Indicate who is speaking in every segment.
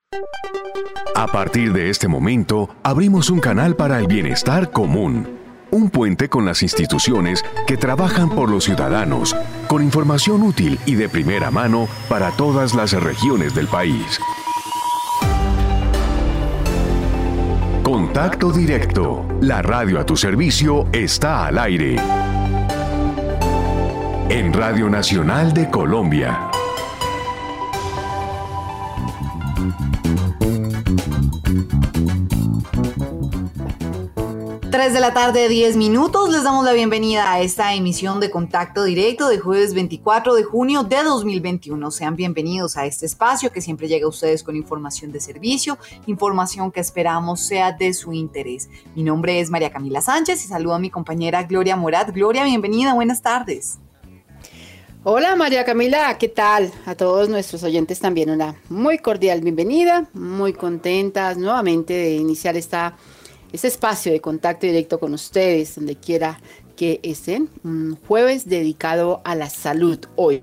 Speaker 1: A partir de este momento, abrimos un canal para el bienestar común. Un puente con las instituciones que trabajan por los ciudadanos, con información útil y de primera mano para todas las regiones del país. Contacto Directo. La radio a tu servicio está al aire. En Radio Nacional de Colombia.
Speaker 2: 3 de la tarde, 10 minutos. Les damos la bienvenida a esta emisión de Contacto Directo de jueves 24 de junio de 2021. Sean bienvenidos a este espacio que siempre llega a ustedes con información de servicio, información que esperamos sea de su interés. Mi nombre es María Camila Sánchez y saludo a mi compañera Gloria Morat. Gloria, bienvenida, buenas tardes.
Speaker 3: Hola María Camila, ¿qué tal? A todos nuestros oyentes también una muy cordial bienvenida, muy contentas nuevamente de iniciar este espacio de contacto directo con ustedes, donde quiera que estén. Un jueves dedicado a la salud hoy,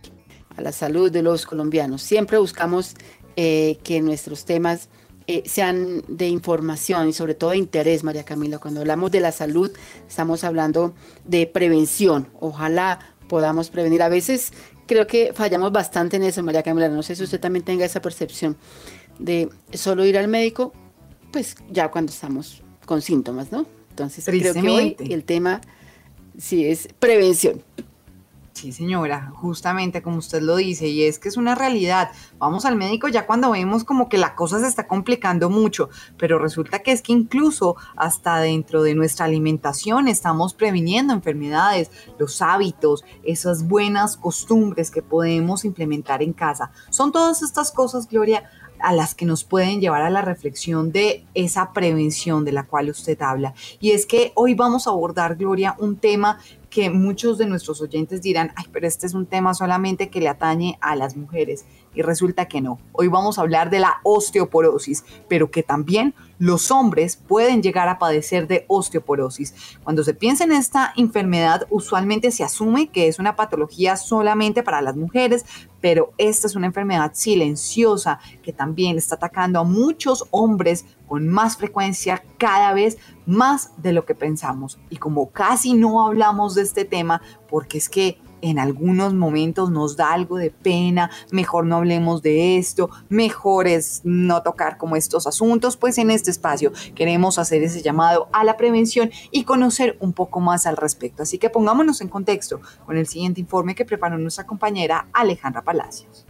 Speaker 3: a la salud de los colombianos. Siempre buscamos que nuestros temas sean de información y sobre todo de interés, María Camila. Cuando hablamos de la salud, estamos hablando de prevención. Ojalá podamos prevenir. A veces creo que fallamos bastante en eso, María Camila. No sé si usted también tenga esa percepción de solo ir al médico, pues ya cuando estamos con síntomas, ¿no? Entonces creo que hoy el tema sí es prevención.
Speaker 2: Sí, señora, justamente como usted lo dice, y es que es una realidad. Vamos al médico ya cuando vemos como que la cosa se está complicando mucho, pero resulta que es que incluso hasta dentro de nuestra alimentación estamos previniendo enfermedades, los hábitos, esas buenas costumbres que podemos implementar en casa. Son todas estas cosas, Gloria, a las que nos pueden llevar a la reflexión de esa prevención de la cual usted habla. Y es que hoy vamos a abordar, Gloria, un tema que muchos de nuestros oyentes dirán, ay, pero este es un tema solamente que le atañe a las mujeres. Y resulta que no. Hoy vamos a hablar de la osteoporosis, pero que también los hombres pueden llegar a padecer de osteoporosis. Cuando se piensa en esta enfermedad, usualmente se asume que es una patología solamente para las mujeres, pero esta es una enfermedad silenciosa que también está atacando a muchos hombres con más frecuencia, cada vez más de lo que pensamos. Y como casi no hablamos de este tema, porque es que en algunos momentos nos da algo de pena, mejor no hablemos de esto, mejor es no tocar como estos asuntos, pues en este espacio queremos hacer ese llamado a la prevención y conocer un poco más al respecto. Así que pongámonos en contexto con el siguiente informe que preparó nuestra compañera Alejandra Palacios.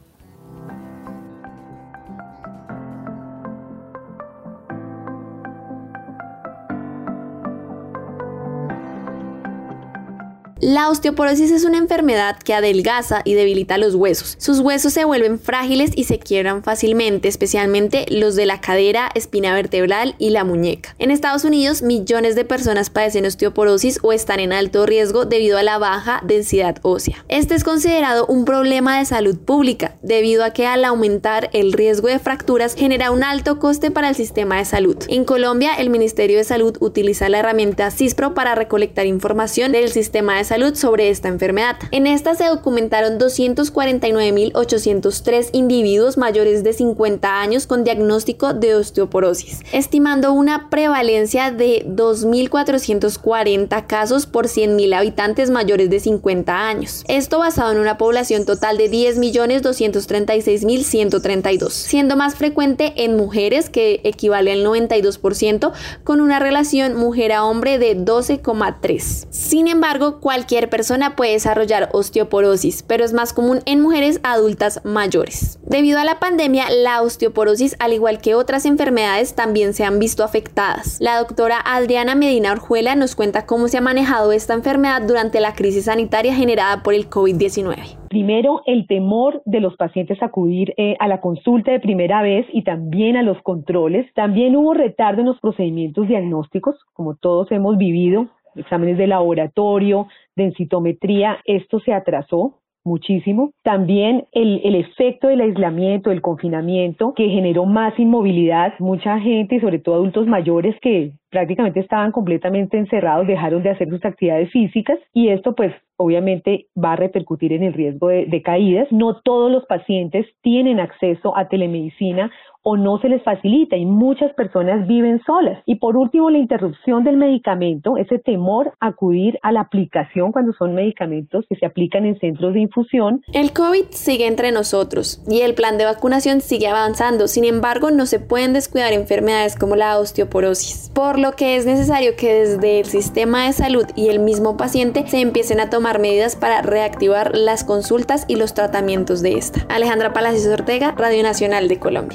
Speaker 4: La osteoporosis es una enfermedad que adelgaza y debilita los huesos. Sus huesos se vuelven frágiles y se quiebran fácilmente, especialmente los de la cadera, espina vertebral y la muñeca. En Estados Unidos, millones de personas padecen osteoporosis o están en alto riesgo debido a la baja densidad ósea. Este es considerado un problema de salud pública, debido a que al aumentar el riesgo de fracturas genera un alto coste para el sistema de salud. En Colombia, el Ministerio de Salud utiliza la herramienta CISPRO para recolectar información del sistema de salud sobre esta enfermedad. En esta se documentaron 249.803 individuos mayores de 50 años con diagnóstico de osteoporosis, estimando una prevalencia de 2.440 casos por 100.000 habitantes mayores de 50 años. Esto basado en una población total de 10.236.132, siendo más frecuente en mujeres, que equivale al 92%, con una relación mujer a hombre de 12,3. Sin embargo, cualquier persona puede desarrollar osteoporosis, pero es más común en mujeres adultas mayores. Debido a la pandemia, la osteoporosis, al igual que otras enfermedades, también se han visto afectadas. La doctora Adriana Medina Orjuela nos cuenta cómo se ha manejado esta enfermedad durante la crisis sanitaria generada por el COVID-19.
Speaker 5: Primero, el temor de los pacientes a acudir a la consulta de primera vez y también a los controles. También hubo retardo en los procedimientos diagnósticos, como todos hemos vivido, exámenes de laboratorio, densitometría, esto se atrasó muchísimo. También el efecto del aislamiento, del confinamiento, que generó más inmovilidad, mucha gente y sobre todo adultos mayores que prácticamente estaban completamente encerrados, dejaron de hacer sus actividades físicas y esto pues obviamente va a repercutir en el riesgo de caídas. No todos los pacientes tienen acceso a telemedicina o no se les facilita y muchas personas viven solas. Y por último, la interrupción del medicamento, ese temor a acudir a la aplicación cuando son medicamentos que se aplican en centros de infusión.
Speaker 4: El COVID sigue entre nosotros y el plan de vacunación sigue avanzando. Sin embargo, no se pueden descuidar enfermedades como la osteoporosis, por lo que es necesario que desde el sistema de salud y el mismo paciente se empiecen a tomar medidas para reactivar las consultas y los tratamientos de esta. Alejandra Palacios Ortega, Radio Nacional de Colombia.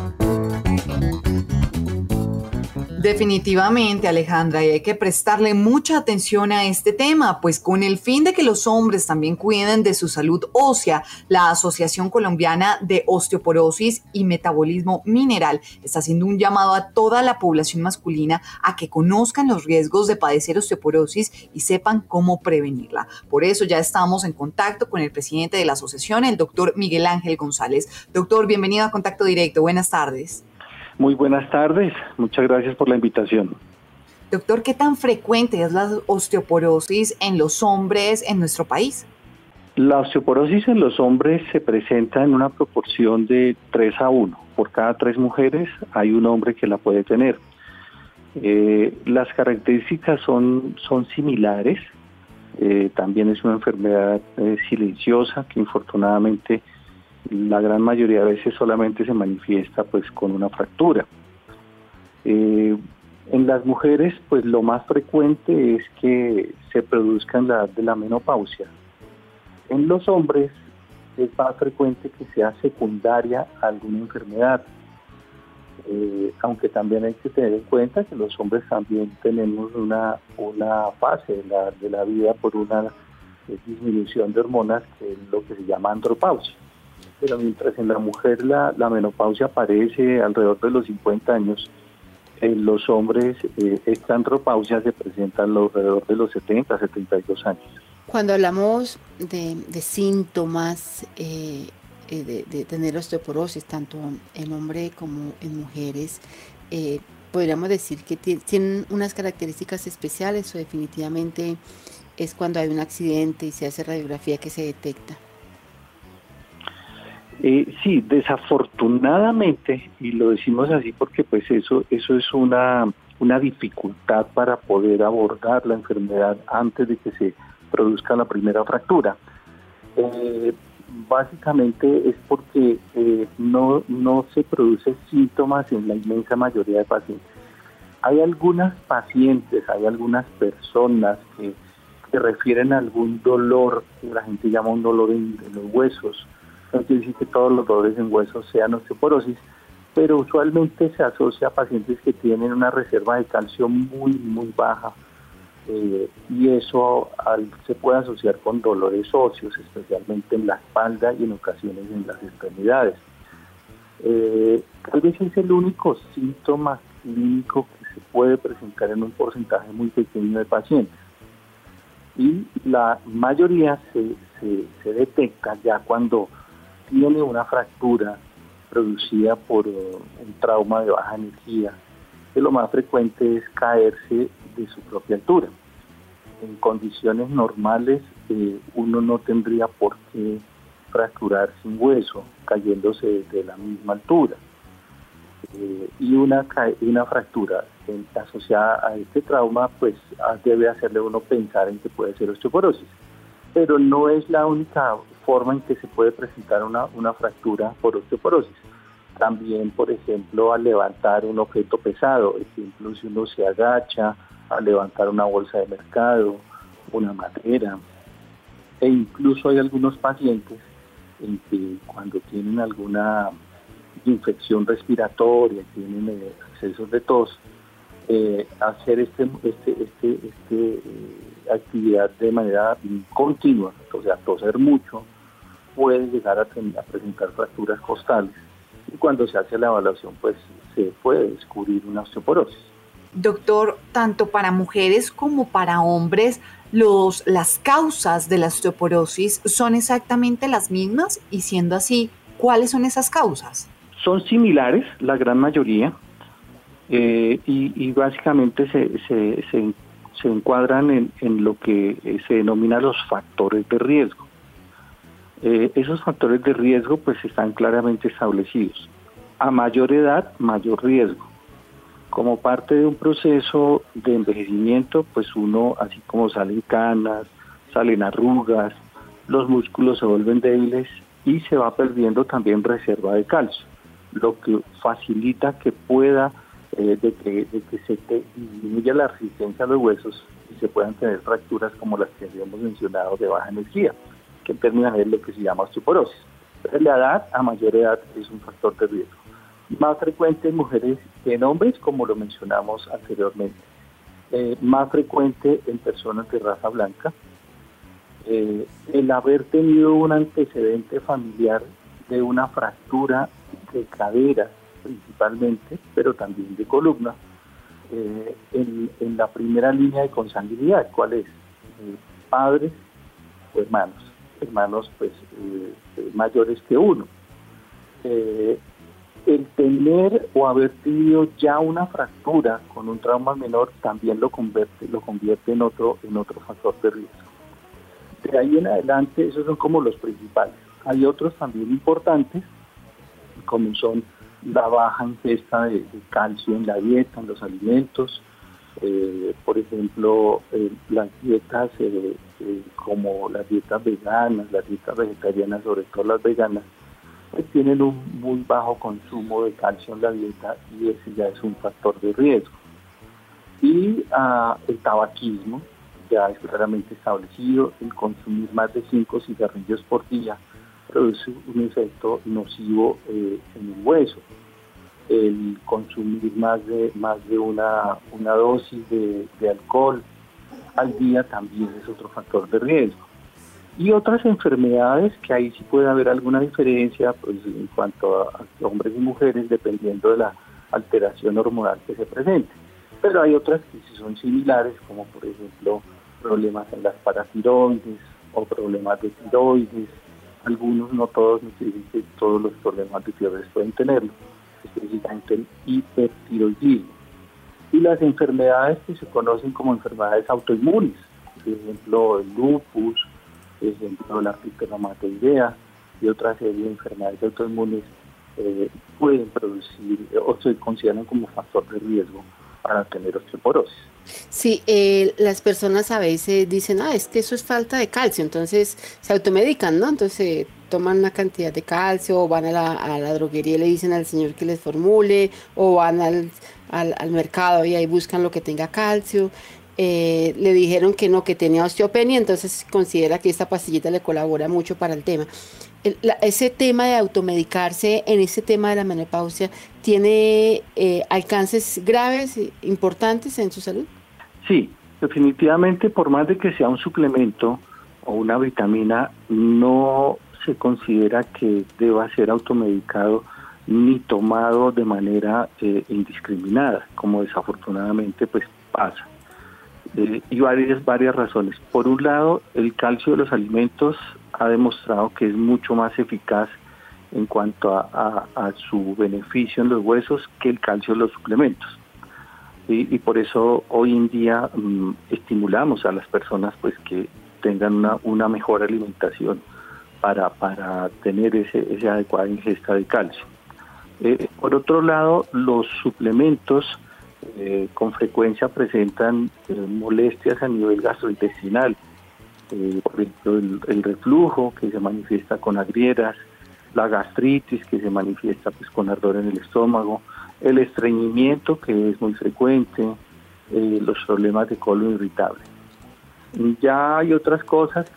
Speaker 2: Definitivamente, Alejandra, y hay que prestarle mucha atención a este tema, pues con el fin de que los hombres también cuiden de su salud ósea, la Asociación Colombiana de Osteoporosis y Metabolismo Mineral está haciendo un llamado a toda la población masculina a que conozcan los riesgos de padecer osteoporosis y sepan cómo prevenirla. Por eso ya estamos en contacto con el presidente de la asociación, el doctor Miguel Ángel González. Doctor, bienvenido a Contacto Directo. Buenas tardes.
Speaker 6: Muy buenas tardes, muchas gracias por la invitación.
Speaker 2: Doctor, ¿qué tan frecuente es la osteoporosis en los hombres en nuestro país?
Speaker 6: La osteoporosis en los hombres se presenta en una proporción de 3-1. Por cada 3 mujeres hay un hombre que la puede tener. Las características son similares. También es una enfermedad silenciosa que infortunadamente la gran mayoría de veces solamente se manifiesta pues con una fractura. En las mujeres pues lo más frecuente es que se produzca en la edad de la menopausia. En los hombres es más frecuente que sea secundaria a alguna enfermedad, aunque también hay que tener en cuenta que los hombres también tenemos una fase de la vida por una disminución de hormonas que es lo que se llama andropausia. Pero mientras en la mujer la menopausia aparece alrededor de los 50 años, en los hombres esta andropausia se presenta alrededor de los 70, 72 años.
Speaker 3: Cuando hablamos de síntomas de tener osteoporosis, tanto en hombre como en mujeres, podríamos decir que tienen unas características especiales o definitivamente es cuando hay un accidente y se hace radiografía que se detecta.
Speaker 6: Sí, desafortunadamente, y lo decimos así porque pues eso es una dificultad para poder abordar la enfermedad antes de que se produzca la primera fractura. Básicamente es porque no se producen síntomas en la inmensa mayoría de pacientes. Hay algunas pacientes, hay algunas personas que refieren a algún dolor, que la gente llama un dolor en los huesos. No quiere decir que todos los dolores en huesos sean osteoporosis, pero usualmente se asocia a pacientes que tienen una reserva de calcio muy, muy baja y eso se puede asociar con dolores óseos, especialmente en la espalda y en ocasiones en las extremidades. Tal vez es el único síntoma clínico que se puede presentar en un porcentaje muy pequeño de pacientes. Y la mayoría se detecta ya cuando tiene una fractura producida por un trauma de baja energía, que lo más frecuente es caerse de su propia altura. En condiciones normales uno no tendría por qué fracturarse un hueso cayéndose de la misma altura. Y una fractura asociada a este trauma pues debe hacerle uno pensar en que puede ser osteoporosis. Pero no es la única forma en que se puede presentar una fractura por osteoporosis. También, por ejemplo, al levantar un objeto pesado, ejemplo, si uno se agacha al levantar una bolsa de mercado, una madera, e incluso hay algunos pacientes en que cuando tienen alguna infección respiratoria, tienen accesos de tos, hacer actividad de manera continua, o sea, toser mucho, puede llegar a presentar fracturas costales y cuando se hace la evaluación pues se puede descubrir una osteoporosis.
Speaker 2: Doctor, tanto para mujeres como para hombres, las causas de la osteoporosis son exactamente las mismas y siendo así, ¿cuáles son esas causas?
Speaker 6: Son similares, la gran mayoría. y básicamente se encuadran en lo que se denomina los factores de riesgo. Esos factores de riesgo pues están claramente establecidos. A mayor edad, mayor riesgo. Como parte de un proceso de envejecimiento, pues uno, así como salen canas, salen arrugas, los músculos se vuelven débiles y se va perdiendo también reserva de calcio, lo que facilita que pueda, de que se disminuya la resistencia a los huesos y se puedan tener fracturas como las que habíamos mencionado de baja energía, que en términos es lo que se llama osteoporosis. Entonces, la edad, a mayor edad, es un factor de riesgo. Más frecuente en mujeres que en hombres, como lo mencionamos anteriormente. Más frecuente en personas de raza blanca. El haber tenido un antecedente familiar de una fractura de cadera principalmente, pero también de columna, en la primera línea de consanguinidad. ¿Cuál es? Padres o hermanos pues mayores que uno. El tener o haber tenido ya una fractura con un trauma menor también lo convierte en otro factor de riesgo. De ahí en adelante, esos son como los principales. Hay otros también importantes, como son la baja ingesta de calcio en la dieta, en los alimentos. Por ejemplo, las dietas como las dietas veganas, las dietas vegetarianas, sobre todo las veganas, pues tienen un muy bajo consumo de calcio en la dieta y ese ya es un factor de riesgo. Y el tabaquismo ya es claramente establecido. El consumir más de 5 cigarrillos por día produce un efecto nocivo en el hueso. El consumir más de una dosis de alcohol al día también es otro factor de riesgo. Y otras enfermedades que ahí sí puede haber alguna diferencia pues en cuanto a hombres y mujeres dependiendo de la alteración hormonal que se presente. Pero hay otras que sí son similares, como por ejemplo problemas en las paratiroides o problemas de tiroides. Algunos, no todos, no quiere decir que todos los problemas de tiroides pueden tenerlo, específicamente el hipertiroidismo. Y las enfermedades que se conocen como enfermedades autoinmunes, por ejemplo el lupus, por ejemplo la artritis reumatoidea y otra serie de enfermedades autoinmunes pueden producir o se consideran como factor de riesgo para tener osteoporosis.
Speaker 3: Sí, las personas a veces dicen, es que eso es falta de calcio, entonces se automedican, ¿no? Entonces toman una cantidad de calcio o van a la droguería y le dicen al señor que les formule, o van al mercado y ahí buscan lo que tenga calcio. Le dijeron que no, que tenía osteopenia, entonces considera que esta pastillita le colabora mucho para el tema. Ese tema de automedicarse en ese tema de la menopausia, ¿tiene alcances graves, importantes en su salud?
Speaker 6: Sí, definitivamente, por más de que sea un suplemento o una vitamina, no se considera que deba ser automedicado ni tomado de manera indiscriminada, como desafortunadamente pues pasa. Y varias razones. Por un lado, el calcio de los alimentos ha demostrado que es mucho más eficaz en cuanto a su beneficio en los huesos que el calcio de los suplementos. Y por eso hoy en día estimulamos a las personas pues que tengan una mejor alimentación para tener esa adecuada ingesta de calcio. Por otro lado, los suplementos con frecuencia presentan molestias a nivel gastrointestinal, por ejemplo el reflujo que se manifiesta con agrieras, la gastritis que se manifiesta pues con ardor en el estómago, el estreñimiento que es muy frecuente, los problemas de colon irritable. Ya hay otras cosas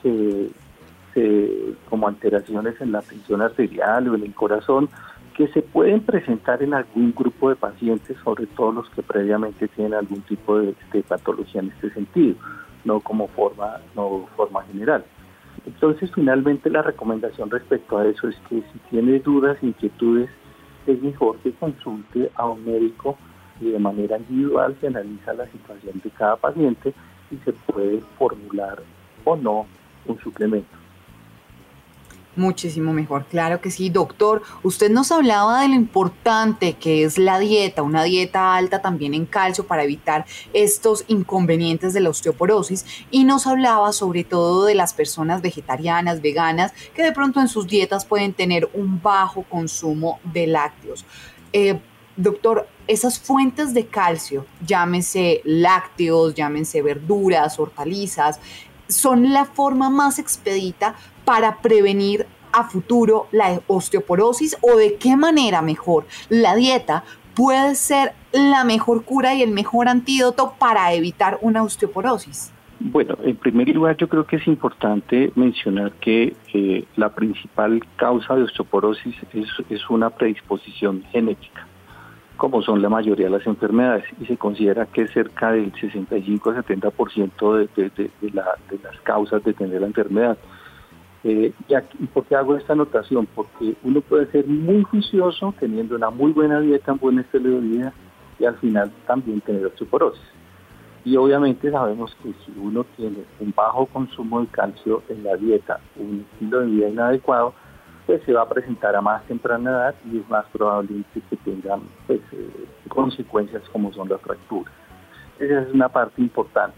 Speaker 6: como alteraciones en la presión arterial o en el corazón, que se pueden presentar en algún grupo de pacientes, sobre todo los que previamente tienen algún tipo de patología en este sentido, no forma general. Entonces, finalmente, la recomendación respecto a eso es que si tiene dudas, inquietudes, es mejor que consulte a un médico y de manera individual se analiza la situación de cada paciente y se puede formular o no un suplemento.
Speaker 2: Muchísimo mejor, claro que sí, doctor. Usted nos hablaba de lo importante que es la dieta, una dieta alta también en calcio para evitar estos inconvenientes de la osteoporosis, y nos hablaba sobre todo de las personas vegetarianas, veganas, que de pronto en sus dietas pueden tener un bajo consumo de lácteos. Doctor, esas fuentes de calcio, llámese lácteos, llámense verduras, hortalizas, son la forma más expedita para prevenir a futuro la osteoporosis, o de qué manera mejor la dieta puede ser la mejor cura y el mejor antídoto para evitar una osteoporosis.
Speaker 6: Bueno, en primer lugar yo creo que es importante mencionar que la principal causa de osteoporosis es una predisposición genética, como son la mayoría de las enfermedades, y se considera que cerca del 65-70% de las causas de tener la enfermedad. ¿Y por qué hago esta anotación? Porque uno puede ser muy juicioso teniendo una muy buena dieta, un buen estilo de vida, y al final también tener osteoporosis. Y obviamente sabemos que si uno tiene un bajo consumo de calcio en la dieta, un estilo de vida inadecuado, pues se va a presentar a más temprana edad y es más probable que tengan consecuencias como son las fracturas. Esa es una parte importante.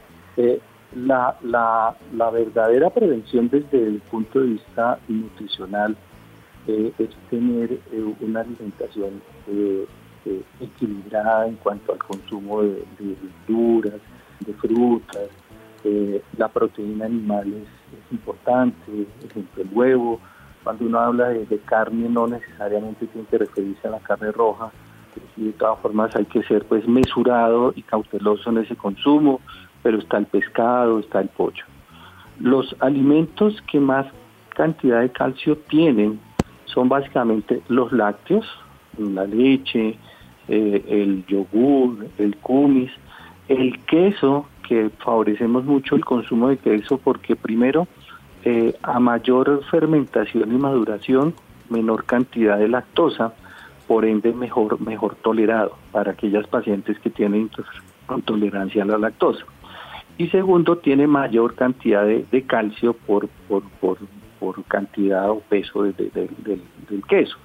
Speaker 6: La verdadera prevención desde el punto de vista nutricional es tener una alimentación equilibrada en cuanto al consumo de verduras, de frutas. La proteína animal es importante, por ejemplo el huevo. Cuando uno habla de carne no necesariamente tiene que referirse a la carne roja, y de todas formas hay que ser pues mesurado y cauteloso en ese consumo, pero está el pescado, está el pollo. Los alimentos que más cantidad de calcio tienen son básicamente los lácteos, la leche, el yogur, el kumis, el queso, que favorecemos mucho el consumo de queso porque primero, a mayor fermentación y maduración, menor cantidad de lactosa, por ende mejor tolerado para aquellas pacientes que tienen intolerancia a la lactosa. Y segundo, tiene mayor cantidad de calcio por cantidad o peso del queso.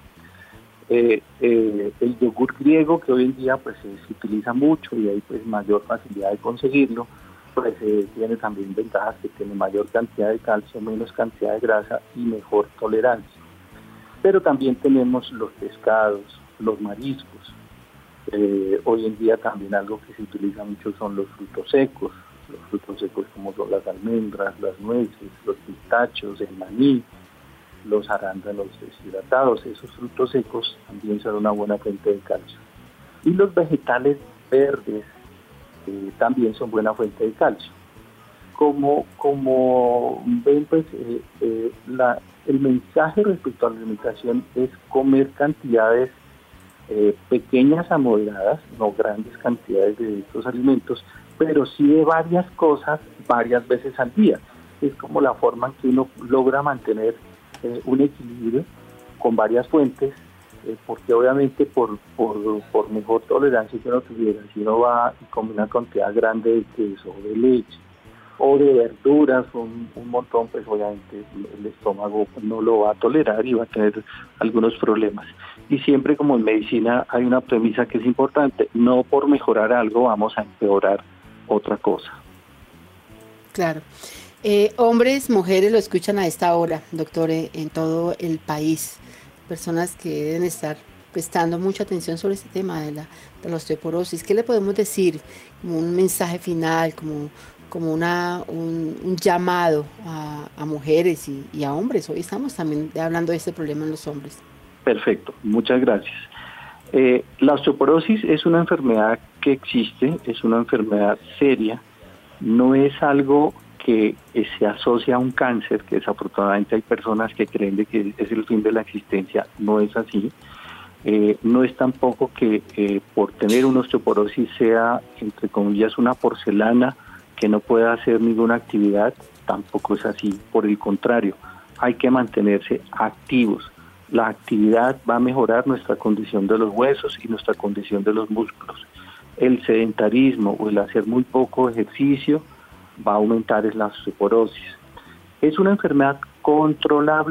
Speaker 6: El yogur griego, que hoy en día pues se utiliza mucho y hay pues mayor facilidad de conseguirlo, pues tiene también ventajas que tiene mayor cantidad de calcio, menos cantidad de grasa y mejor tolerancia. Pero también tenemos los pescados, los mariscos. Hoy en día también algo que se utiliza mucho son los frutos secos como son las almendras, las nueces, los pistachos, el maní, los arándanos deshidratados. Esos frutos secos también son una buena fuente de calcio. Y los vegetales verdes también son buena fuente de calcio. Como ven, pues el mensaje respecto a la alimentación es comer cantidades pequeñas a moderadas, no grandes cantidades de estos alimentos, pero sí de varias cosas varias veces al día. Es como la forma en que uno logra mantener un equilibrio con varias fuentes, porque obviamente por mejor tolerancia que uno tuviera, si uno va y come una cantidad grande de queso, de leche o de verduras, un montón, pues obviamente el estómago no lo va a tolerar y va a tener algunos problemas. Y siempre, como en medicina, hay una premisa que es importante: no por mejorar algo vamos a empeorar otra cosa.
Speaker 3: Claro. Hombres, mujeres lo escuchan a esta hora, doctor, en todo el país. Personas que deben estar prestando mucha atención sobre este tema de la osteoporosis. ¿Qué le podemos decir como un mensaje final, como un llamado a mujeres y a hombres? Hoy estamos también hablando de este problema en los hombres.
Speaker 6: Perfecto, muchas gracias. La osteoporosis es una enfermedad que existe, es una enfermedad seria, no es algo que se asocia a un cáncer, que desafortunadamente hay personas que creen de que es el fin de la existencia. No es así. No es tampoco que por tener una osteoporosis sea, entre comillas, una porcelana que no pueda hacer ninguna actividad. Tampoco es así. Por el contrario, hay que mantenerse activos. La actividad va a mejorar nuestra condición de los huesos y nuestra condición de los músculos. El sedentarismo o el hacer muy poco ejercicio va a aumentar la osteoporosis. Es una enfermedad controlable,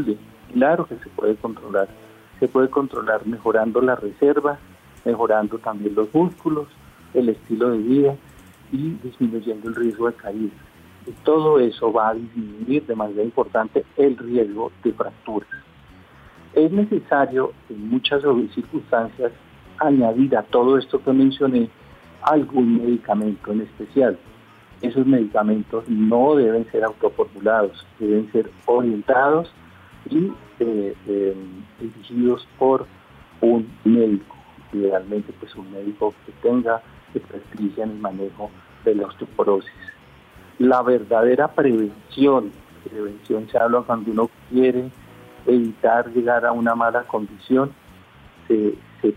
Speaker 6: Claro que se puede controlar. Se puede controlar mejorando la reserva, mejorando también los músculos, el estilo de vida y disminuyendo el riesgo de caída. Y todo eso va a disminuir de manera importante el riesgo de fracturas. Es necesario en muchas circunstancias añadir a todo esto que mencioné algún medicamento en especial. Esos medicamentos no deben ser autoformulados, deben ser orientados y dirigidos por un médico, idealmente pues un médico que tenga experticia en el manejo de la osteoporosis. La verdadera prevención se habla cuando uno quiere evitar llegar a una mala condición, se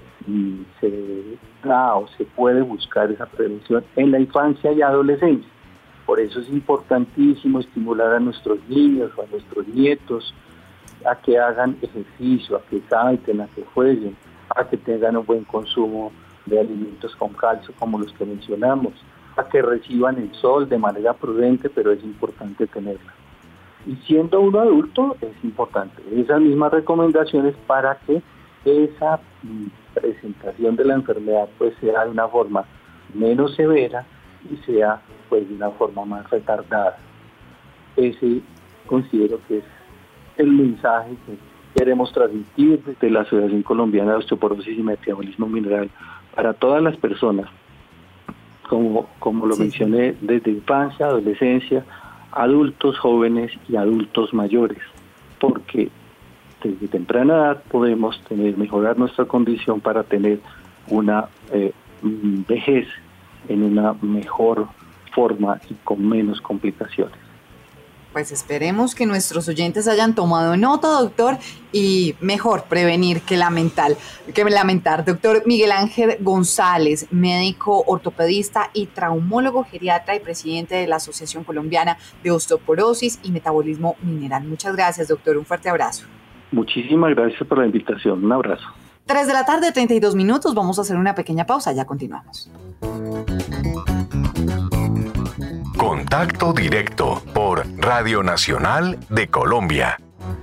Speaker 6: da o se puede buscar esa prevención en la infancia y adolescencia. Por eso es importantísimo estimular a nuestros niños o a nuestros nietos a que hagan ejercicio, a que salten, a que jueguen, a que tengan un buen consumo de alimentos con calcio como los que mencionamos, a que reciban el sol de manera prudente, pero es importante tenerla. Y siendo uno adulto es importante esas mismas recomendaciones para que esa presentación de la enfermedad pues sea de una forma menos severa y sea pues de una forma más retardada. Ese considero que es el mensaje que queremos transmitir desde la Asociación Colombiana de Osteoporosis y Metabolismo Mineral para todas las personas, como lo mencioné, desde infancia, adolescencia, adultos jóvenes y adultos mayores, porque desde temprana edad podemos mejorar nuestra condición para tener una vejez en una mejor forma y con menos complicaciones.
Speaker 2: Pues esperemos que nuestros oyentes hayan tomado nota, doctor, y mejor prevenir que lamentar. Doctor Miguel Ángel González, médico ortopedista y traumólogo geriatra y presidente de la Asociación Colombiana de Osteoporosis y Metabolismo Mineral. Muchas gracias, doctor. Un fuerte abrazo.
Speaker 6: Muchísimas gracias por la invitación. Un abrazo.
Speaker 2: 3:32 p.m. Vamos a hacer una pequeña pausa. Ya continuamos.
Speaker 1: Contacto Directo por Radio Nacional de Colombia.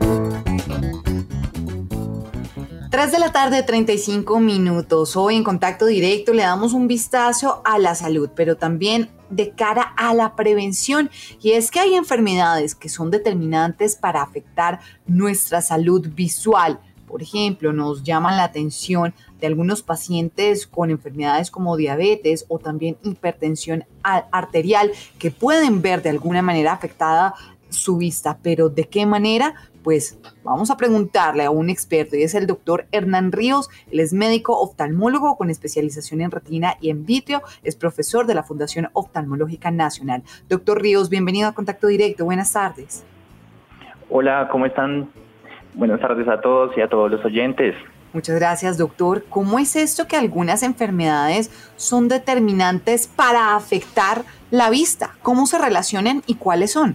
Speaker 2: 3:35 p.m. Hoy en Contacto Directo le damos un vistazo a la salud, pero también de cara a la prevención. Y es que hay enfermedades que son determinantes para afectar nuestra salud visual. Por ejemplo, nos llaman la atención de algunos pacientes con enfermedades como diabetes o también hipertensión arterial que pueden ver de alguna manera afectada su vista. ¿Pero de qué manera? Pues vamos a preguntarle a un experto y es el doctor Hernán Ríos. Él es médico oftalmólogo con especialización en retina y en vitrio. Es profesor de la Fundación Oftalmológica Nacional. Doctor Ríos, bienvenido a Contacto Directo. Buenas tardes.
Speaker 7: Hola, ¿cómo están? Buenas tardes a todos y a todos los oyentes.
Speaker 2: Muchas gracias, doctor. ¿Cómo es esto que algunas enfermedades son determinantes para afectar la vista? ¿Cómo se relacionan y cuáles son?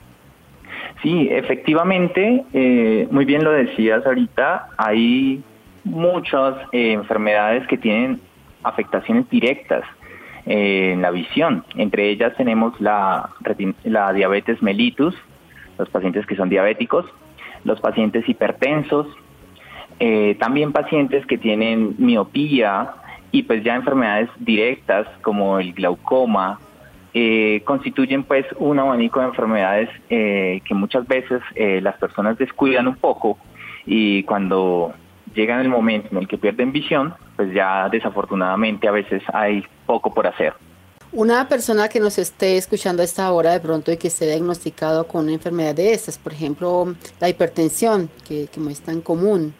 Speaker 7: Sí, efectivamente, muy bien lo decías ahorita, hay muchas enfermedades que tienen afectaciones directas en la visión. Entre ellas tenemos la diabetes mellitus, los pacientes que son diabéticos, los pacientes hipertensos, también pacientes que tienen miopía y pues ya enfermedades directas como el glaucoma, constituyen pues un abanico de enfermedades que muchas veces las personas descuidan un poco y cuando llegan el momento en el que pierden visión, pues ya desafortunadamente a veces hay poco por hacer.
Speaker 3: Una persona que nos esté escuchando a esta hora de pronto y que esté diagnosticado con una enfermedad de estas, por ejemplo, la hipertensión, que no es tan común.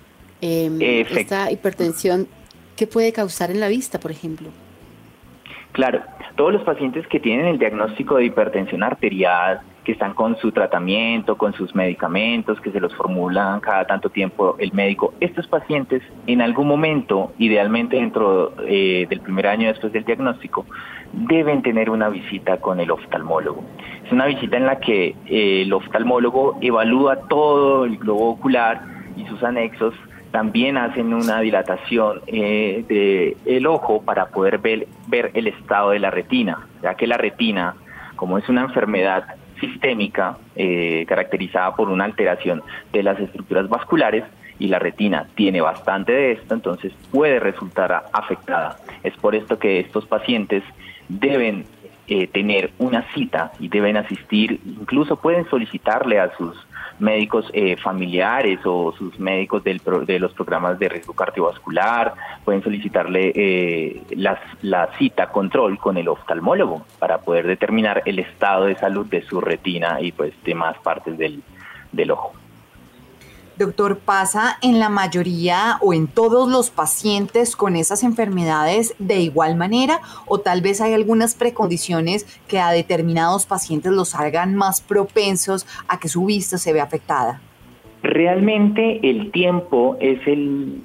Speaker 3: Esta hipertensión, ¿qué puede causar en la vista, por ejemplo?
Speaker 7: Claro, todos los pacientes que tienen el diagnóstico de hipertensión arterial, que están con su tratamiento, con sus medicamentos, que se los formulan cada tanto tiempo el médico, estos pacientes en algún momento, idealmente dentro del primer año después del diagnóstico, deben tener una visita con el oftalmólogo. Es una visita en la que el oftalmólogo evalúa todo el globo ocular y sus anexos. También hacen una dilatación del ojo para poder ver el estado de la retina, ya que la retina, como es una enfermedad sistémica caracterizada por una alteración de las estructuras vasculares, y la retina tiene bastante de esto, entonces puede resultar afectada. Es por esto que estos pacientes deben tener una cita y deben asistir, incluso pueden solicitarle a sus médicos familiares o sus médicos de los programas de riesgo cardiovascular, pueden solicitarle la cita control con el oftalmólogo para poder determinar el estado de salud de su retina y pues demás partes del ojo.
Speaker 2: Doctor, ¿pasa en la mayoría o en todos los pacientes con esas enfermedades de igual manera? ¿O tal vez hay algunas precondiciones que a determinados pacientes los hagan más propensos a que su vista se vea afectada?
Speaker 7: Realmente el tiempo es el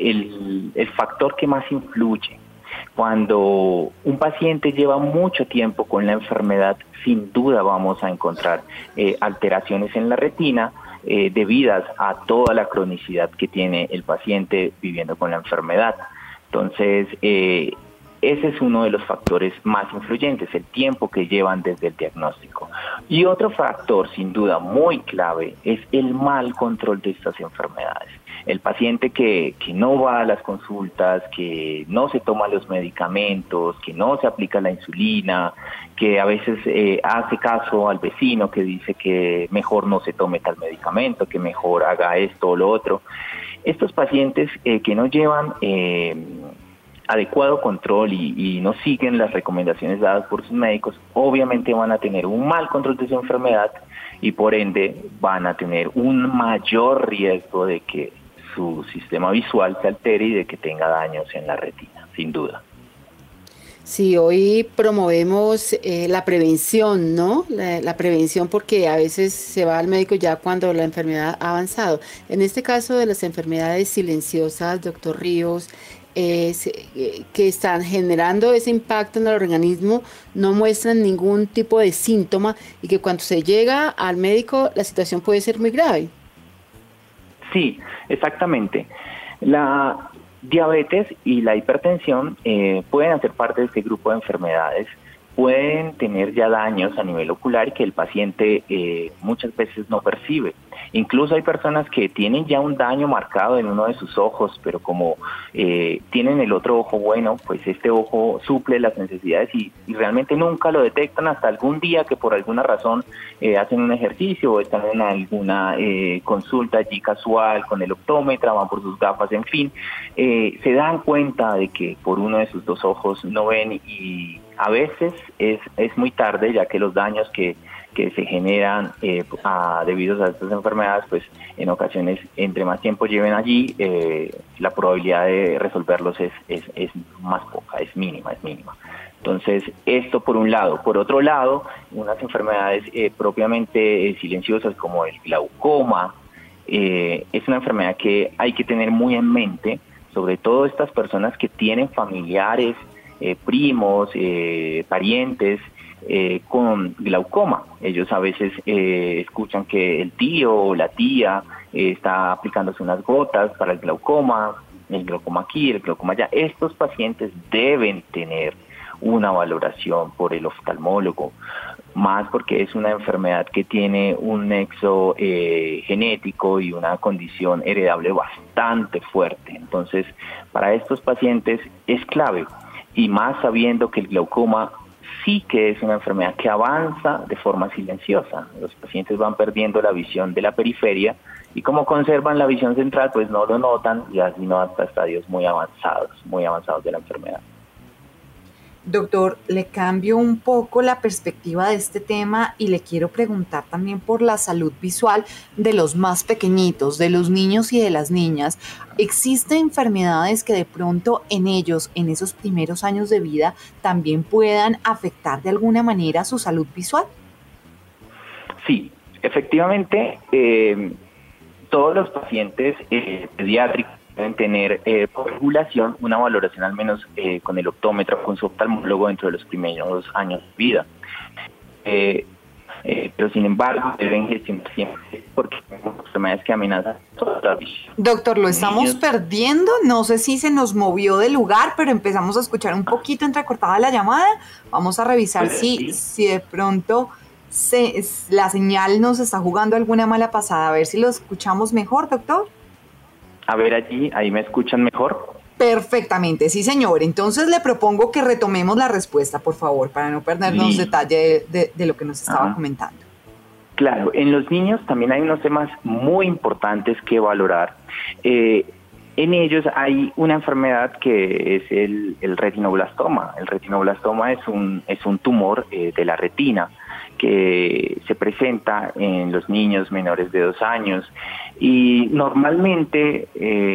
Speaker 7: factor que más influye. Cuando un paciente lleva mucho tiempo con la enfermedad, sin duda vamos a encontrar alteraciones en la retina, debidas a toda la cronicidad que tiene el paciente viviendo con la enfermedad. Entonces, ese es uno de los factores más influyentes, el tiempo que llevan desde el diagnóstico. Y otro factor, sin duda, muy clave, es el mal control de estas enfermedades. El paciente que no va a las consultas, que no se toma los medicamentos, que no se aplica la insulina, que a veces hace caso al vecino que dice que mejor no se tome tal medicamento, que mejor haga esto o lo otro. Estos pacientes que no llevan adecuado control y no siguen las recomendaciones dadas por sus médicos, obviamente van a tener un mal control de su enfermedad y por ende van a tener un mayor riesgo de que su sistema visual se altere y de que tenga daños en la retina, sin duda.
Speaker 3: Sí, hoy promovemos la prevención, ¿no? La prevención, porque a veces se va al médico ya cuando la enfermedad ha avanzado. En este caso de las enfermedades silenciosas, doctor Ríos, que están generando ese impacto en el organismo, no muestran ningún tipo de síntoma y que cuando se llega al médico la situación puede ser muy grave.
Speaker 7: Sí, exactamente. La diabetes y la hipertensión pueden hacer parte de este grupo de enfermedades, pueden tener ya daños a nivel ocular que el paciente muchas veces no percibe. Incluso hay personas que tienen ya un daño marcado en uno de sus ojos, pero como tienen el otro ojo bueno, pues este ojo suple las necesidades y realmente nunca lo detectan hasta algún día que por alguna razón hacen un ejercicio o están en alguna consulta allí casual con el optómetra, van por sus gafas, en fin, se dan cuenta de que por uno de sus dos ojos no ven y a veces es muy tarde, ya que los daños que se generan debido a estas enfermedades, pues en ocasiones, entre más tiempo lleven allí, la probabilidad de resolverlos es más poca, es mínima. Entonces, esto por un lado. Por otro lado, unas enfermedades propiamente silenciosas como el glaucoma, es una enfermedad que hay que tener muy en mente, sobre todo estas personas que tienen familiares, primos, parientes con glaucoma. Ellos a veces escuchan que el tío o la tía está aplicándose unas gotas para el glaucoma aquí, el glaucoma allá. Estos pacientes deben tener una valoración por el oftalmólogo, más porque es una enfermedad que tiene un nexo genético y una condición heredable bastante fuerte. Entonces, para estos pacientes es clave, y más sabiendo que el glaucoma sí que es una enfermedad que avanza de forma silenciosa. Los pacientes van perdiendo la visión de la periferia y como conservan la visión central, pues no lo notan y así no hasta estadios muy avanzados de la enfermedad.
Speaker 2: Doctor, le cambio un poco la perspectiva de este tema y le quiero preguntar también por la salud visual de los más pequeñitos, de los niños y de las niñas. ¿Existen enfermedades que de pronto en ellos, en esos primeros años de vida, también puedan afectar de alguna manera su salud visual?
Speaker 7: Sí, efectivamente, todos los pacientes pediátricos deben tener por regulación una valoración al menos con el optómetro, con su oftalmólogo dentro de los primeros años de vida. Pero sin embargo deben gestionar siempre porque son enfermedades que amenazan toda la visión.
Speaker 2: Doctor, lo estamos perdiendo, no sé si se nos movió de lugar, pero empezamos a escuchar un poquito entrecortada la llamada. Vamos a revisar si de pronto la señal nos está jugando alguna mala pasada. A ver si lo escuchamos mejor, doctor.
Speaker 7: A ver, ahí me escuchan mejor.
Speaker 2: Perfectamente, sí señor. Entonces le propongo que retomemos la respuesta, por favor, para no perdernos detalle de lo que nos estaba comentando.
Speaker 7: Claro, en los niños también hay unos temas muy importantes que valorar. En ellos hay una enfermedad que es el retinoblastoma. El retinoblastoma es un tumor de la retina que se presenta en los niños menores de 2 años y normalmente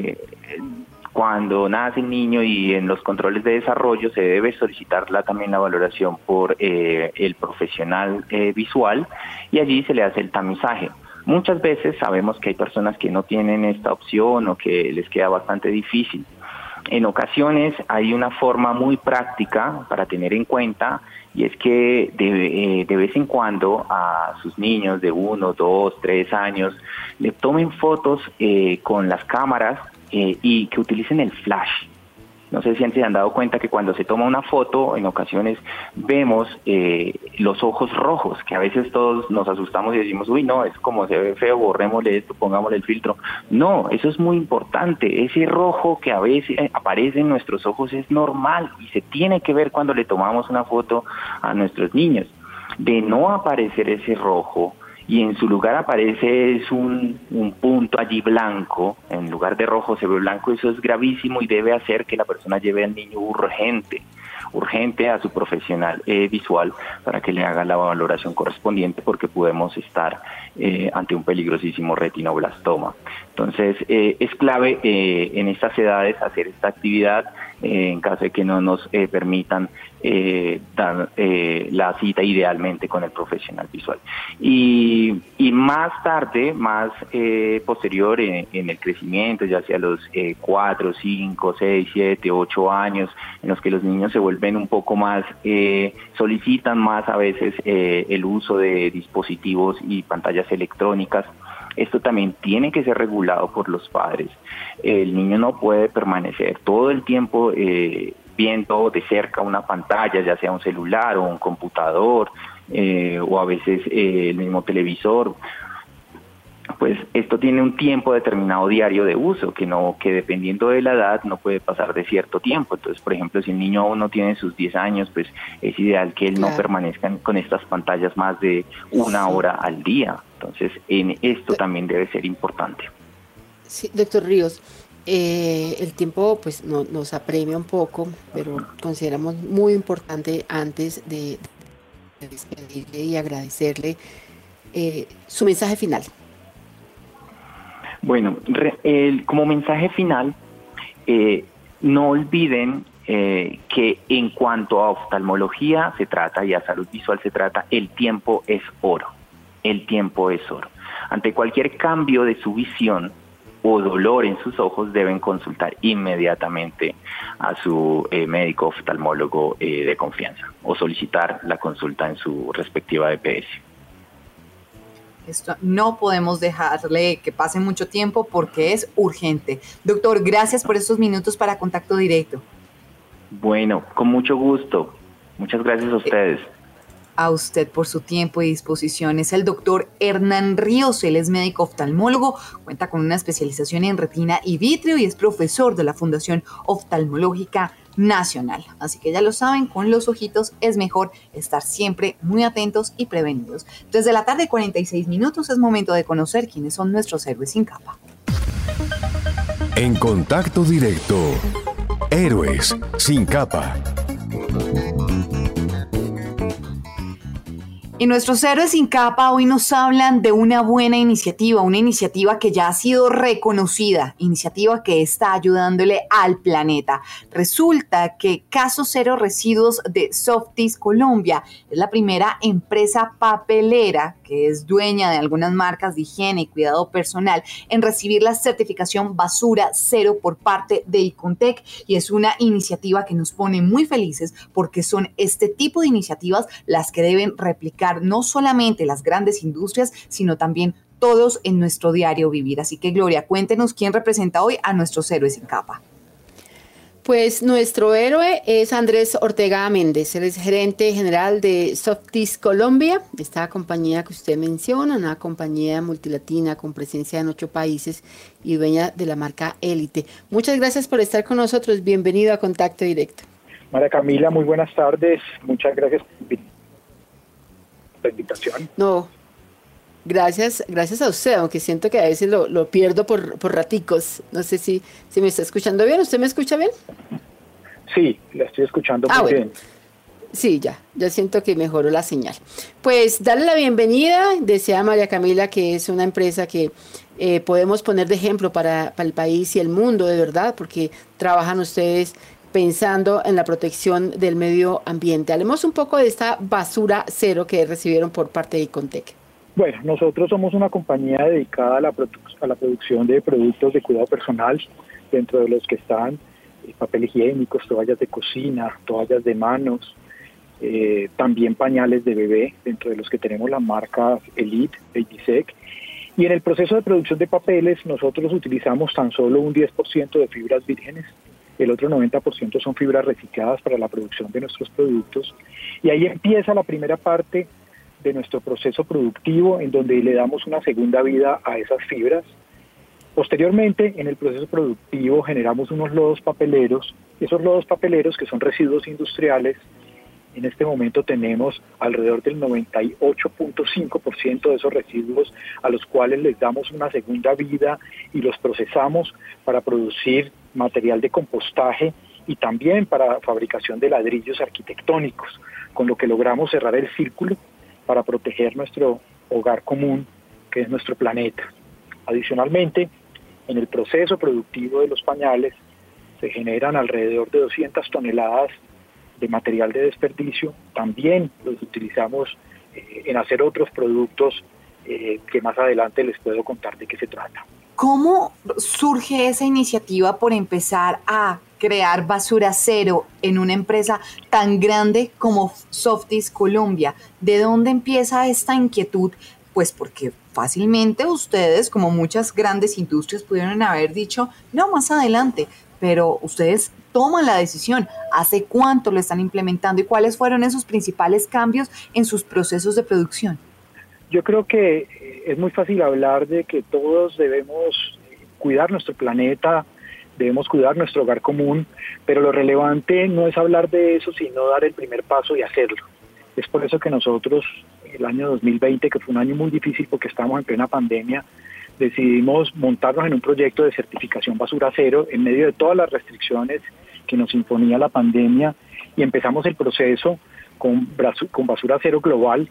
Speaker 7: cuando nace el niño y en los controles de desarrollo se debe solicitar también la valoración por el profesional visual y allí se le hace el tamizaje. Muchas veces sabemos que hay personas que no tienen esta opción o que les queda bastante difícil. En ocasiones hay una forma muy práctica para tener en cuenta y es que de vez en cuando a sus niños de 1, 2, 3 años le tomen fotos con las cámaras y que utilicen el flash. No sé si se han dado cuenta que cuando se toma una foto, en ocasiones vemos los ojos rojos, que a veces todos nos asustamos y decimos, uy, no, es como se ve feo, borrémosle esto, pongámosle el filtro. No, eso es muy importante. Ese rojo que a veces aparece en nuestros ojos es normal y se tiene que ver cuando le tomamos una foto a nuestros niños. De no aparecer ese rojo, y en su lugar aparece un punto allí blanco, en lugar de rojo se ve blanco, eso es gravísimo y debe hacer que la persona lleve al niño urgente a su profesional visual para que le haga la valoración correspondiente porque podemos estar ante un peligrosísimo retinoblastoma. Entonces es clave en estas edades hacer esta actividad en caso de que no nos permitan dar la cita idealmente con el profesional visual. Y más tarde, más posterior en el crecimiento, ya sea los 4, 5, 6, 7, 8 años, en los que los niños se vuelven un poco más, solicitan más a veces el uso de dispositivos y pantallas electrónicas. Esto también tiene que ser regulado por los padres. El niño no puede permanecer todo el tiempo viendo de cerca una pantalla, ya sea un celular o un computador, o a veces el mismo televisor. Pues esto tiene un tiempo determinado diario de uso, que dependiendo de la edad no puede pasar de cierto tiempo. Entonces, por ejemplo, si el niño aún no tiene sus 10 años, pues es ideal que él no permanezca con estas pantallas más de 1 hora al día. Entonces, en esto también debe ser importante.
Speaker 3: Sí, doctor Ríos, el tiempo pues nos apremia un poco, pero consideramos muy importante antes de despedirle y agradecerle su mensaje final.
Speaker 7: Bueno, como mensaje final, no olviden que en cuanto a oftalmología se trata y a salud visual se trata, el tiempo es oro. El tiempo es oro. Ante cualquier cambio de su visión o dolor en sus ojos, deben consultar inmediatamente a su médico oftalmólogo de confianza o solicitar la consulta en su respectiva EPS.
Speaker 2: Esto no podemos dejarle que pase mucho tiempo porque es urgente. Doctor, gracias por estos minutos para Contacto Directo.
Speaker 7: Bueno, con mucho gusto. Muchas gracias a ustedes.
Speaker 2: A usted por su tiempo y disposición. Es el doctor Hernán Ríos, él es médico oftalmólogo, cuenta con una especialización en retina y vitrio y es profesor de la Fundación Oftalmológica Nacional. Así que ya lo saben, con los ojitos es mejor estar siempre muy atentos y prevenidos. Desde la tarde, 46 minutos, es momento de conocer quiénes son nuestros héroes sin capa.
Speaker 1: En Contacto Directo, héroes sin capa.
Speaker 2: Y nuestros héroes sin capa hoy nos hablan de una buena iniciativa, una iniciativa que ya ha sido reconocida, iniciativa que está ayudándole al planeta. Resulta que Caso Cero Residuos de Softis Colombia es la primera empresa papelera que es dueña de algunas marcas de higiene y cuidado personal en recibir la certificación Basura Cero por parte de Icontec, y es una iniciativa que nos pone muy felices porque son este tipo de iniciativas las que deben replicar no solamente las grandes industrias, sino también todos en nuestro diario vivir. Así que, Gloria, cuéntenos quién representa hoy a nuestros héroes sin capa.
Speaker 3: Pues nuestro héroe es Andrés Ortega Méndez, él es gerente general de Softis Colombia, esta compañía que usted menciona, una compañía multilatina con presencia en 8 países y dueña de la marca Élite. Muchas gracias por estar con nosotros, bienvenido a Contacto Directo.
Speaker 8: María Camila, muy buenas tardes, muchas gracias por la invitación.
Speaker 3: No, gracias a usted, aunque siento que a veces lo pierdo por raticos. No sé si me está escuchando bien. ¿Usted me escucha bien?
Speaker 8: Sí, la estoy escuchando muy bien.
Speaker 3: Sí, ya siento que mejoró la señal. Pues darle la bienvenida, decía María Camila que es una empresa que podemos poner de ejemplo para el país y el mundo, de verdad, porque trabajan ustedes pensando en la protección del medio ambiente. Hablemos un poco de esta basura cero que recibieron por parte de Icontec.
Speaker 8: Bueno, nosotros somos una compañía dedicada a la producción de productos de cuidado personal, dentro de los que están papel higiénico, toallas de cocina, toallas de manos, también pañales de bebé, dentro de los que tenemos la marca Elite, Babysec. Y en el proceso de producción de papeles nosotros utilizamos tan solo un 10% de fibras vírgenes, el otro 90% son fibras recicladas para la producción de nuestros productos. Y ahí empieza la primera parte de nuestro proceso productivo, en donde le damos una segunda vida a esas fibras. Posteriormente, en el proceso productivo generamos unos lodos papeleros. Esos lodos papeleros, que son residuos industriales, en este momento tenemos alrededor del 98.5% de esos residuos a los cuales les damos una segunda vida y los procesamos para producir material de compostaje y también para fabricación de ladrillos arquitectónicos, con lo que logramos cerrar el círculo para proteger nuestro hogar común, que es nuestro planeta. Adicionalmente, en el proceso productivo de los pañales se generan alrededor de 200 toneladas de material de desperdicio. También los utilizamos en hacer otros productos que más adelante les puedo contar de qué se trata.
Speaker 2: ¿Cómo surge esa iniciativa por empezar a crear basura cero en una empresa tan grande como Softis Colombia? ¿De dónde empieza esta inquietud? Pues porque fácilmente ustedes, como muchas grandes industrias, pudieron haber dicho, no, más adelante, pero ustedes toman la decisión. ¿Hace cuánto lo están implementando y cuáles fueron esos principales cambios en sus procesos de producción?
Speaker 8: Yo creo que es muy fácil hablar de que todos debemos cuidar nuestro planeta, debemos cuidar nuestro hogar común, pero lo relevante no es hablar de eso, sino dar el primer paso y hacerlo. Es por eso que nosotros, el año 2020, que fue un año muy difícil porque estábamos en plena pandemia, decidimos montarnos en un proyecto de certificación basura cero en medio de todas las restricciones que nos imponía la pandemia, y empezamos el proceso con basura cero global,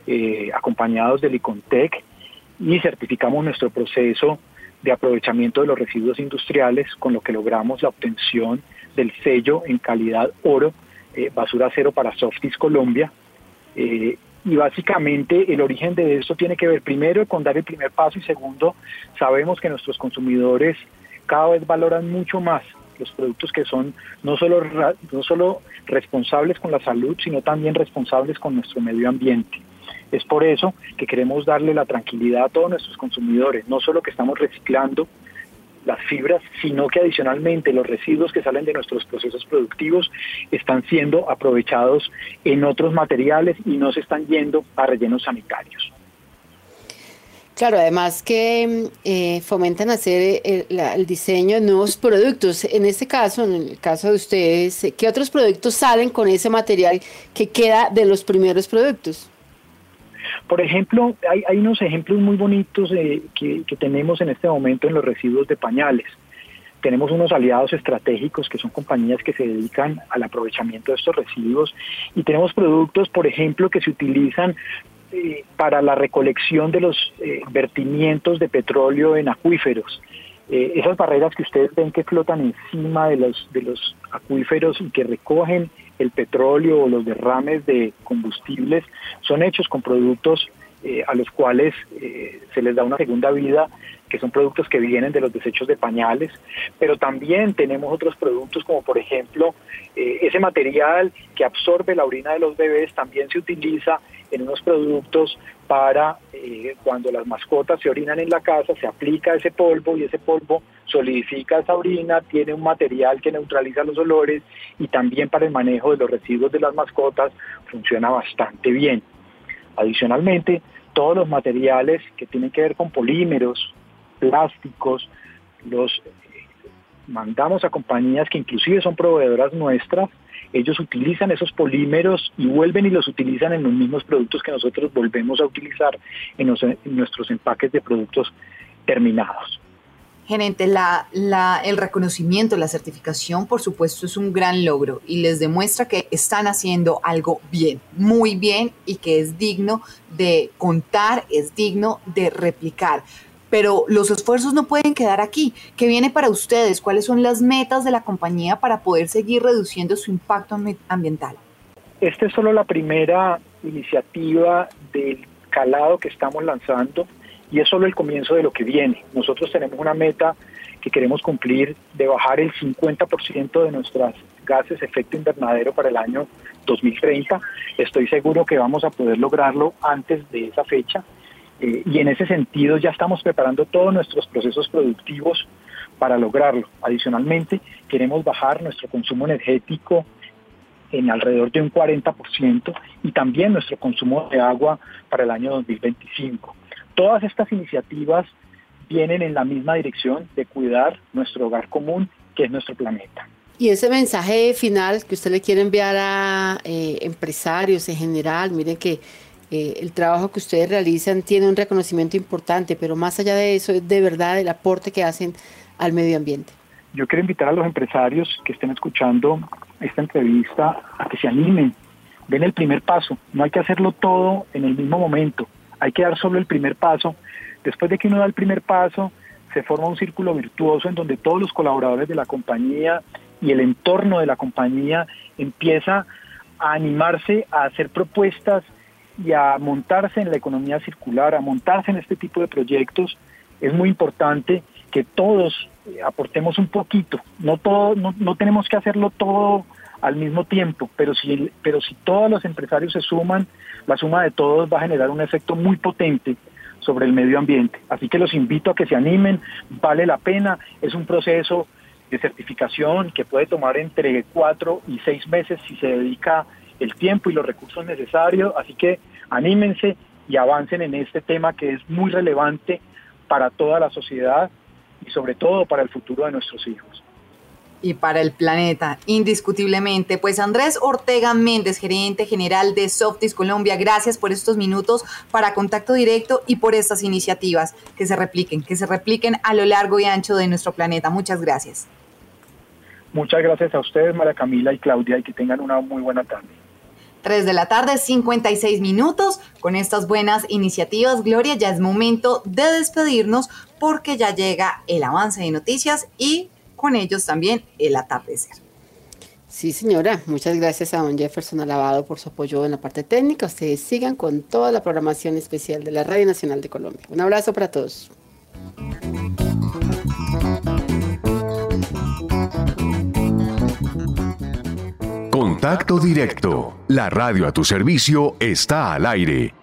Speaker 8: acompañados del Icontec, y certificamos nuestro proceso de aprovechamiento de los residuos industriales, con lo que logramos la obtención del sello en calidad oro, basura cero para Softis Colombia. Y básicamente el origen de esto tiene que ver primero con dar el primer paso, y segundo, sabemos que nuestros consumidores cada vez valoran mucho más los productos que son no solo responsables con la salud, sino también responsables con nuestro medio ambiente. Es por eso que queremos darle la tranquilidad a todos nuestros consumidores, no solo que estamos reciclando las fibras, sino que adicionalmente los residuos que salen de nuestros procesos productivos están siendo aprovechados en otros materiales y no se están yendo a rellenos sanitarios.
Speaker 3: Claro, además que fomentan hacer el diseño de nuevos productos. En este caso, en el caso de ustedes, ¿qué otros productos salen con ese material que queda de los primeros productos?
Speaker 8: Por ejemplo, hay unos ejemplos muy bonitos que tenemos en este momento en los residuos de pañales. Tenemos unos aliados estratégicos que son compañías que se dedican al aprovechamiento de estos residuos, y tenemos productos, por ejemplo, que se utilizan para la recolección de los vertimientos de petróleo en acuíferos. Esas barreras que ustedes ven que flotan encima de los acuíferos y que recogen el petróleo o los derrames de combustibles son hechos con productos a los cuales se les da una segunda vida, que son productos que vienen de los desechos de pañales, pero también tenemos otros productos como por ejemplo ese material que absorbe la orina de los bebés también se utiliza en unos productos para cuando las mascotas se orinan en la casa, se aplica ese polvo y ese polvo solidifica esa orina, tiene un material que neutraliza los olores y también para el manejo de los residuos de las mascotas funciona bastante bien. Adicionalmente, todos los materiales que tienen que ver con polímeros, plásticos, los mandamos a compañías que inclusive son proveedoras nuestras. Ellos utilizan esos polímeros y vuelven y los utilizan en los mismos productos que nosotros volvemos a utilizar en nuestros empaques de productos terminados.
Speaker 2: Gerente, el reconocimiento, la certificación, por supuesto, es un gran logro y les demuestra que están haciendo algo bien, muy bien, y que es digno de contar, es digno de replicar. Pero los esfuerzos no pueden quedar aquí. ¿Qué viene para ustedes? ¿Cuáles son las metas de la compañía para poder seguir reduciendo su impacto ambiental?
Speaker 8: Esta es solo la primera iniciativa del calado que estamos lanzando y es solo el comienzo de lo que viene. Nosotros tenemos una meta que queremos cumplir de bajar el 50% de nuestros gases de efecto invernadero para el año 2030. Estoy seguro que vamos a poder lograrlo antes de esa fecha. Y en ese sentido ya estamos preparando todos nuestros procesos productivos para lograrlo. Adicionalmente, queremos bajar nuestro consumo energético en alrededor de un 40% y también nuestro consumo de agua para el año 2025. Todas estas iniciativas vienen en la misma dirección de cuidar nuestro hogar común, que es nuestro planeta.
Speaker 3: Y ese mensaje final que usted le quiere enviar a empresarios en general, miren que el trabajo que ustedes realizan tiene un reconocimiento importante, pero más allá de eso es de verdad el aporte que hacen al medio ambiente.
Speaker 8: Yo quiero invitar a los empresarios que estén escuchando esta entrevista a que se animen, den el primer paso. No hay que hacerlo todo en el mismo momento, hay que dar solo el primer paso. Después de que uno da el primer paso, se forma un círculo virtuoso en donde todos los colaboradores de la compañía y el entorno de la compañía empieza a animarse a hacer propuestas y a montarse en la economía circular, a montarse en este tipo de proyectos. Es muy importante que todos aportemos un poquito. No tenemos que hacerlo todo al mismo tiempo, pero si todos los empresarios se suman, la suma de todos va a generar un efecto muy potente sobre el medio ambiente. Así que los invito a que se animen, vale la pena, es un proceso de certificación que puede tomar entre 4 y 6 meses si se dedica el tiempo y los recursos necesarios, así que anímense y avancen en este tema que es muy relevante para toda la sociedad y sobre todo para el futuro de nuestros hijos.
Speaker 2: Y para el planeta, indiscutiblemente. Pues Andrés Ortega Méndez, gerente general de Softis Colombia, gracias por estos minutos para Contacto Directo y por estas iniciativas que se repliquen a lo largo y ancho de nuestro planeta. Muchas gracias.
Speaker 8: Muchas gracias a ustedes, María Camila y Claudia, y que tengan una muy buena tarde.
Speaker 2: 3:56 p.m. Con estas buenas iniciativas, Gloria, ya es momento de despedirnos porque ya llega el avance de noticias y con ellos también el atardecer.
Speaker 3: Sí, señora. Muchas gracias a don Jefferson Alabado por su apoyo en la parte técnica. Ustedes sigan con toda la programación especial de la Radio Nacional de Colombia. Un abrazo para todos.
Speaker 1: Contacto Directo. La radio a tu servicio está al aire.